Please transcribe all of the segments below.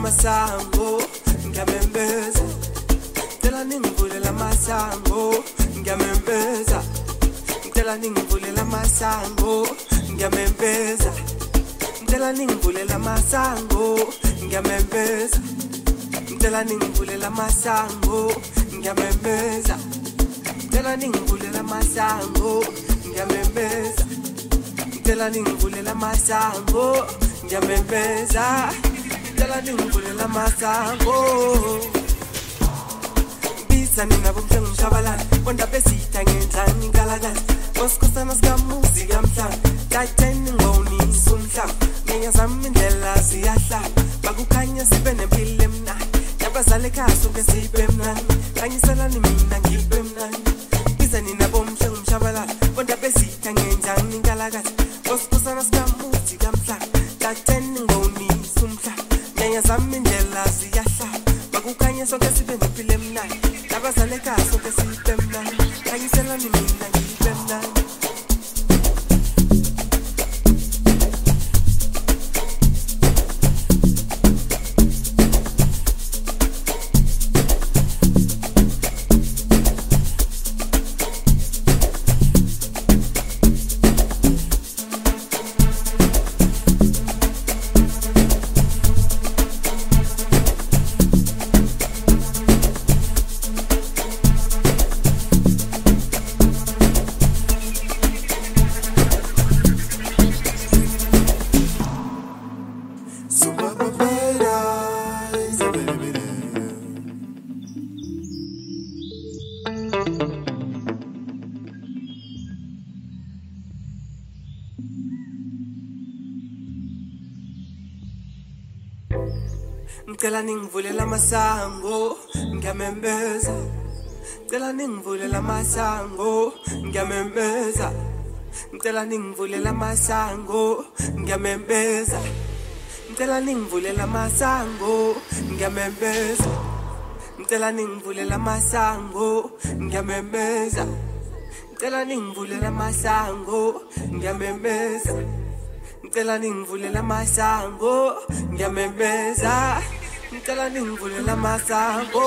masango, ngiyamembeza. Ngicela ningivulela masango, ngiyamembeza. Ngicela ningivulela masango, ngiyamembeza. Ngicela ningivulela masango, ngiyamembeza. Ngicela ningivulela masango, ngiyamembeza. Ngicela ningivulela masango, ngiyamembeza. Ngicela ningivulela masango, ngiyamembeza. Ngicela ningivulela masango. Bisa nina bomhlanga umshabalala, konda besitha ngendlani ngalakazi. Koskosana sikamuzi kamhlanga, katheni ngawunisa umhlanga. Ngiyazama indlela ziyahlala, bakukhanya sibe nempilo emnandi. Yabazali ekhaya sonke sibe mnandi, kanyiselani mina ngibe mnandi. Bisa nina bomhlanga umshabalala, konda besitha ngendlani ngalakazi. Koskosana sikamuzi kamhlanga, katheni ngawunisa umhlanga. Ngiyazama indlela ziyahlala, bakukhanya sonke sibe nempilo emnandi. Yabazali ekhaya sonke sibe mnandi, kanyiselani mina ngibe mnandi. Ngicela ningivulela masango, ngiyamembeza. Ngicela ningivulela masango, ngiyamembeza. Ngicela ningivulela masango, ngiyamembeza. Ngicela ningivulela masango, ngiyamembeza. Ngicela ningivulela masango, ngiyamembeza. Ngicela ningivulela masango, ngiyamembeza. Ngicela ningivulela masango, ngiyamembeza. Ngicela ningivulela masango.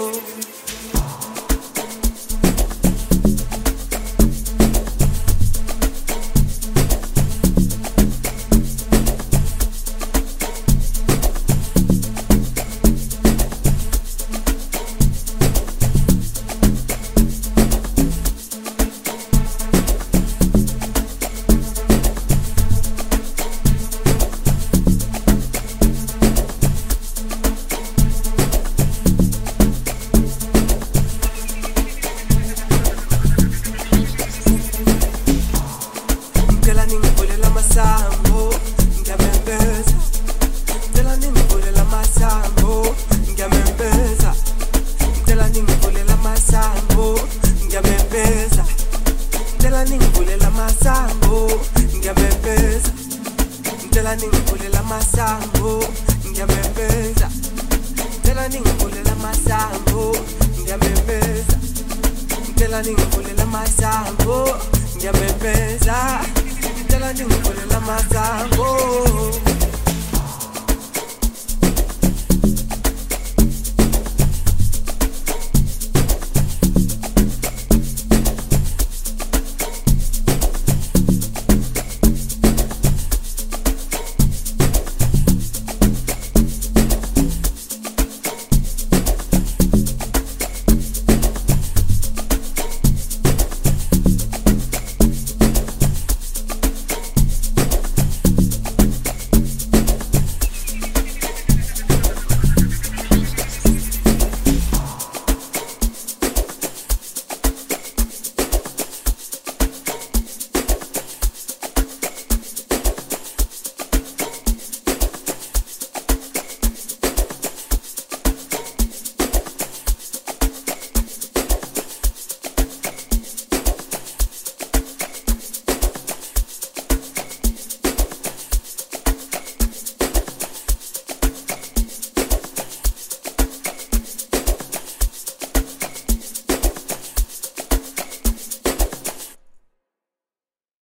Ngicela ningivulela masango, ngiyamembeza. Ngicela ningivulela masango.